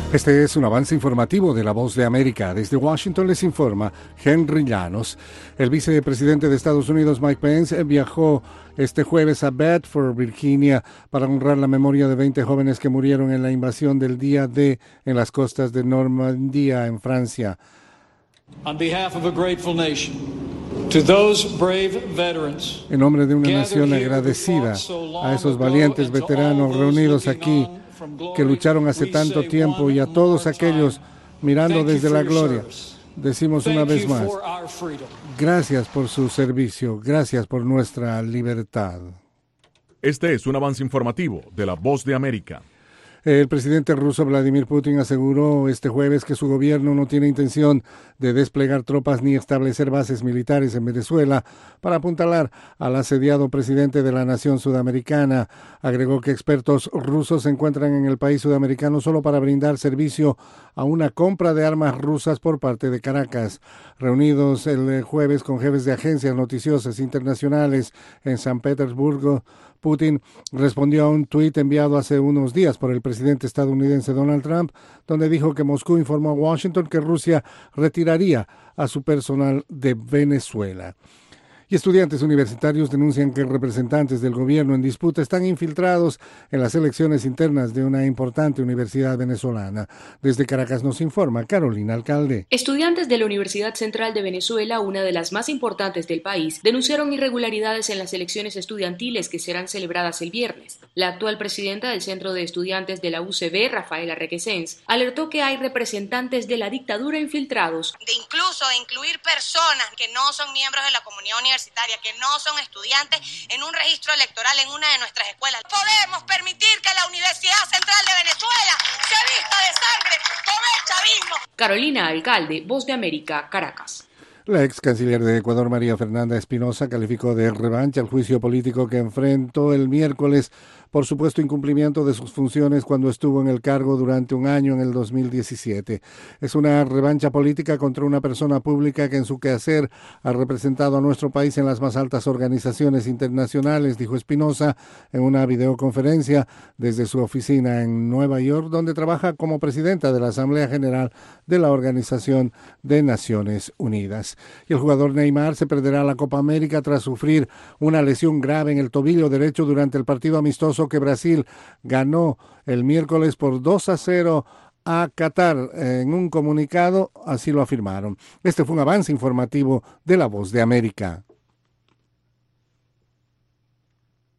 Este es un avance informativo de La Voz de América. Desde Washington les informa Henry Llanos. El vicepresidente de Estados Unidos, Mike Pence, viajó este jueves a Bedford, Virginia, para honrar la memoria de 20 jóvenes que murieron en la invasión del día D en las costas de Normandía, en Francia. On behalf of a grateful nation, to those brave veterans, en nombre de una nación agradecida a esos valientes veteranos reunidos aquí, que lucharon hace tanto tiempo, y a todos aquellos mirando desde la gloria, decimos una vez más, gracias por su servicio, gracias por nuestra libertad. Este es un avance informativo de La Voz de América. El presidente ruso Vladimir Putin aseguró este jueves que su gobierno no tiene intención de desplegar tropas ni establecer bases militares en Venezuela para apuntalar al asediado presidente de la nación sudamericana. Agregó que expertos rusos se encuentran en el país sudamericano solo para brindar servicio a una compra de armas rusas por parte de Caracas. Reunidos el jueves con jefes de agencias noticiosas internacionales en San Petersburgo, Putin respondió a un tuit enviado hace unos días por el presidente estadounidense Donald Trump, donde dijo que Moscú informó a Washington que Rusia retiraría a su personal de Venezuela. Y estudiantes universitarios denuncian que representantes del gobierno en disputa están infiltrados en las elecciones internas de una importante universidad venezolana. Desde Caracas nos informa Carolina Alcalde. Estudiantes de la Universidad Central de Venezuela, una de las más importantes del país, denunciaron irregularidades en las elecciones estudiantiles que serán celebradas el viernes. La actual presidenta del Centro de Estudiantes de la UCB, Rafaela Requesens, alertó que hay representantes de la dictadura infiltrados. De incluir personas que no son miembros de la comunidad universitaria, que no son estudiantes, en un registro electoral en una de nuestras escuelas. Podemos permitir que la Universidad Central de Venezuela se vista de sangre con el chavismo. Carolina Alcalde, Voz de América, Caracas. La ex canciller de Ecuador, María Fernanda Espinosa, calificó de revancha el juicio político que enfrentó el miércoles por supuesto incumplimiento de sus funciones cuando estuvo en el cargo durante un año en el 2017. Es una revancha política contra una persona pública que en su quehacer ha representado a nuestro país en las más altas organizaciones internacionales, dijo Espinosa en una videoconferencia desde su oficina en Nueva York, donde trabaja como presidenta de la Asamblea General de la Organización de Naciones Unidas. Y el jugador Neymar se perderá la Copa América tras sufrir una lesión grave en el tobillo derecho durante el partido amistoso que Brasil ganó el miércoles por 2-0 a Qatar. En un comunicado así lo afirmaron. Este fue un avance informativo de La Voz de América.